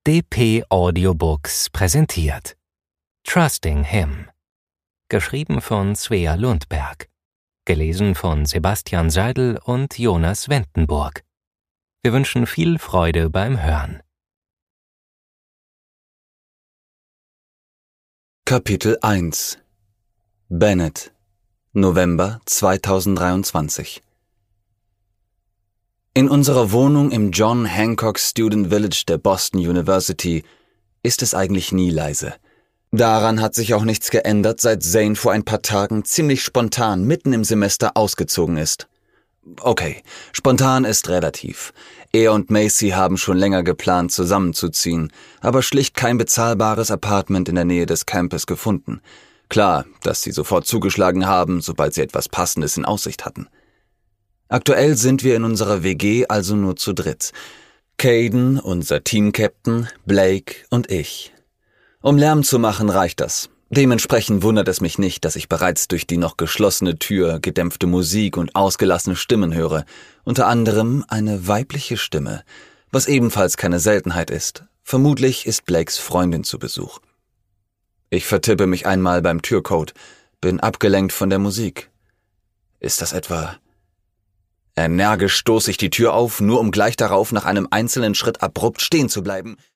DP Audiobooks präsentiert Trusting Him. Geschrieben von Svea Lundberg. Gelesen von Sebastian Seidel und Jonas Wentenburg. Wir wünschen viel Freude beim Hören. Kapitel 1 Bennett, November 2023. In unserer Wohnung im John Hancock Student Village der Boston University ist es eigentlich nie leise. Daran hat sich auch nichts geändert, seit Zane vor ein paar Tagen ziemlich spontan mitten im Semester ausgezogen ist. Okay, spontan ist relativ. Er und Macy haben schon länger geplant, zusammenzuziehen, aber schlicht kein bezahlbares Apartment in der Nähe des Campus gefunden. Klar, dass sie sofort zugeschlagen haben, sobald sie etwas Passendes in Aussicht hatten. Aktuell sind wir in unserer WG also nur zu dritt. Caden, unser Team-Captain, Blake und ich. Um Lärm zu machen, reicht das. Dementsprechend wundert es mich nicht, dass ich bereits durch die noch geschlossene Tür gedämpfte Musik und ausgelassene Stimmen höre, unter anderem eine weibliche Stimme, was ebenfalls keine Seltenheit ist. Vermutlich ist Blakes Freundin zu Besuch. Ich vertippe mich einmal beim Türcode, bin abgelenkt von der Musik. Ist das etwa... Energisch stoße ich die Tür auf, nur um gleich darauf nach einem einzelnen Schritt abrupt stehen zu bleiben.